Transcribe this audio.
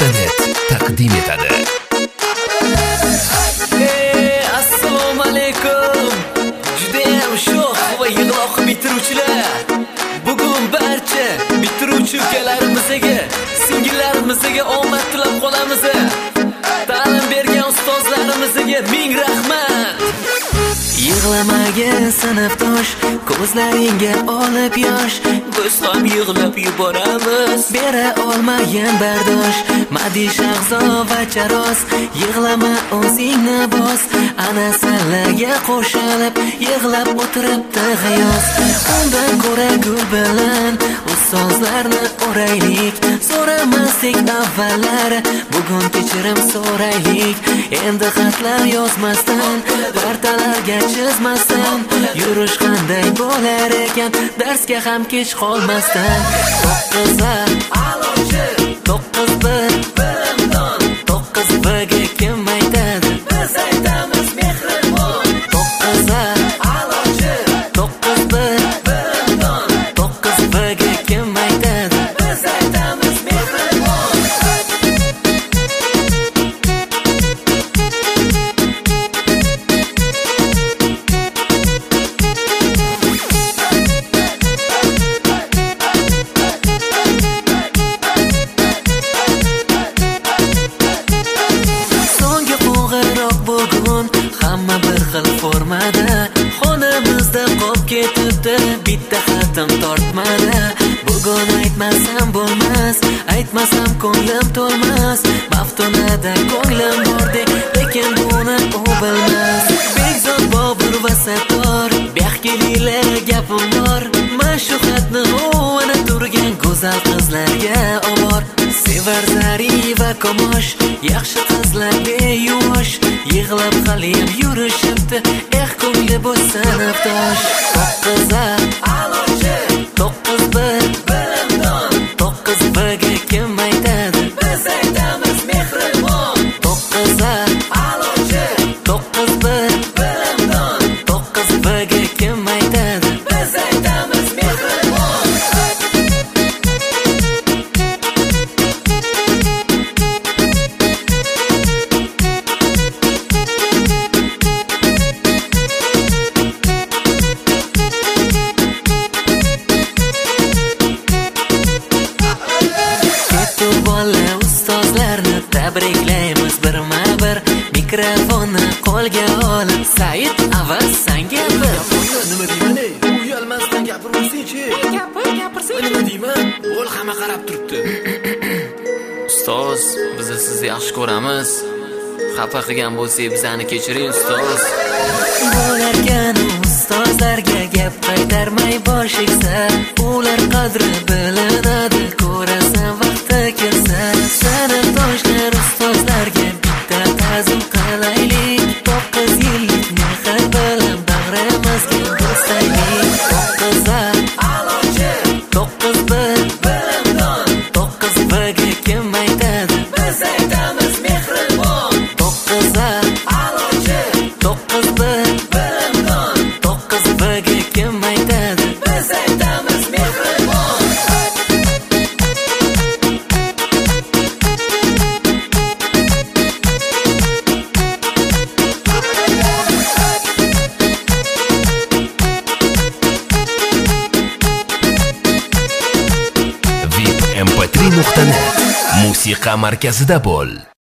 vip.net taqdim etadi. Assalomu alaykum. Judayam sho'x va yig'loq bitiruvchilar. Bugun barcha bitiruvchi ukalarimizga, singillarimizga omad tilab qolamiz. Ta'lim bergan ustozlarimizga ming rahmat. Yig'lamagin sinfdosh, ko'zlaringga olib yosh. Biz ham yig'lab yuboramiz, bera olmagan bardosh. Madi shahzo va charos, yig'lama o'zingni bos. Ana sallaga qo'shilib, yig'lab o'tiribdi g'ayos. Undan ko'ra gul bilan ustozlarni o'raylik. So'ramasdik avvallar, bugun kechirim so'raylik. Endi xatlar yozmasdan, partalarga chizmasdan, yurish qanday bo'lar ekan, darsga ham kech qolmasdan. 9 a'lochi, 9-1 bilimdon, 9-1 kim aytadi? Biz aytamiz mehribon. 9 a'lochi, 9-1 bilimdon, 9-1 kim aytadi? Biz aytamiz mehribon. Hamma bir xil formada, xonamizda qolib ketibdi, bitta xatim tortmadi. Bugun aytmasam bo'lmas, aytmasam ko'nglim to'lmas. Maftunada ko'nglim bordek, lekin buni u bilmas. Bekzod Bobur va Sattor, baxtlilar gapim bor. Men shu xatni o'yna turgan go'zal qizlarga obor. Sevar Zari va Komosh, yaxshi qizlar beyosh. Yig'lab qalin yurishibdi, ko'ngli bu sinfdosh. 9 a'lochi, 9-1 bilimdon, 9-1 kim aytadi? Biz aytamiz mehribon. 9 a'lochi, 9-1 bilimdon, 9-1 kim aytadi? Biz aytamiz mehribon. Ustozlarni tabriklaymiz birma-bir. Mikrofonni qo'lga olib, Said avval senga bir. Nima deyman ey? Uyalmasdan gapirmasang-chi. Gapirsang. Nima deyman? O'l hamma qarab turibdi. Ustoz, biz sizni yaxshi ko'ramiz. Xafa qilgan bo'lsangiz bizani kechiring ustoz. Bo'larkan ustozlarga gap qaytarmay boshingsa, ular qadri bilinadi, ko'rasan vaqti kelsa. Sinfdoshlar ustozlarga bitta ta'zim qilaylik. 9 yillik mehr bilan bag'rimizga bo'saylik. 9 a'lochi, 9-1 bilimdon, 9-1 kim aytadi? Biz aytamiz mehribon. 9 a'lochi, 9-1 bilimdon, 9-1 kim aytadi? Biz aytamiz mehribon. vip.mp3.net musiqa markazida bo'l.